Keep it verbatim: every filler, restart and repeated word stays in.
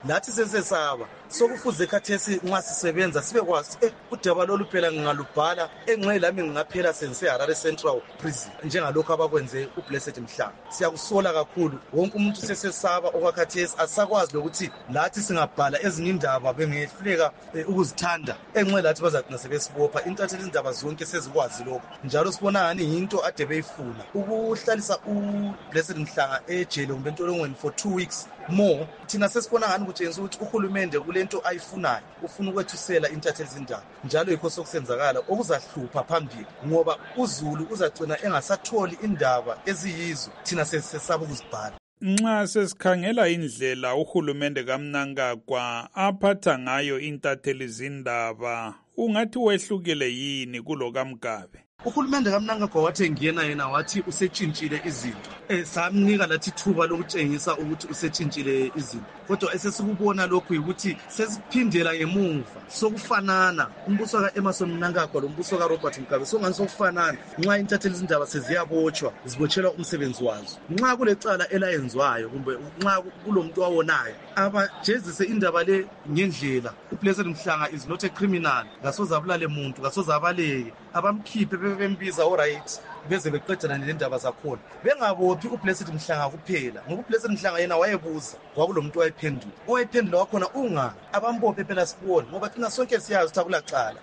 lathi sesesaba sokufuze khathesi nxa sisebenza sibe kwazi eh udaba lolu phela ngingalubhala enxe lami ngingaphela sense Harare Central Prison njengalokho abakwenze uBlessed Mhlanga. Siyakusola kakhulu wonke umuntu sesesaba okwakhathesi asakwazi lokuthi lathi singabhala ezinye indaba bengehluleka eh, ukuzithanda enxe lathi bazagcina sebesibopha intatheli izindaba zonke sezikwazi lokho njalo sibona ngani into ade beyifuna ukuhlalisa uBlessed Mhlanga ejele kumbe entolongweni for two weeks more. Thina sesibona ngani kutshengisa ukuthi uhulumende kulento ayifunayo ufuna ukwethusela intatheli izindaba njalo yikho sokusenzakala okuzahlupha phambili ngoba uZulu uzagcina engasatholi indaba eziyizo thina sesisaba ukuzibhala. Nxa sesikhangela indlela uhulumende kaMnangagwa aphatha ngayo intatheli izindaba ungathi wehlukile yini kulo kaMgabe? Uhulumende kaMnangagwa wathi engiyena yena wathi usetshintshile izinto. Eh samnika lathi thuba lokutshengisa ukuthi usetshintshile izinto. Kodwa esesikubona lokhu ukuthi sesiphindela ngemuva sokufanana umbuso kaEmmerson Mnangagwa lo mbuso kaRobert Mugabe songani sokufanana nxa intatheli izindaba seziyabotshwa zibotshelwa umsebenzi wazo. Nxa kulecala elayenzwayo kumbe nxa kulomuntu wawonayo abajezise indaba le ngendlela. uBlessed Mhlanga is not a criminal. Ngasoza abulale umuntu, ngasoza abaleke. Abamkhiphe bembiza alright beze beqedana nendaba zakhona. Bengabophi uBlessed Mhlanga kuphela. Ngoba uBlessed Mhlanga yena wayebuza kwakulomuntu wayephendula. Owayephendula wakhona unga abambophe phela sibone ngoba thina sonke siyazi ukuthi akulacala.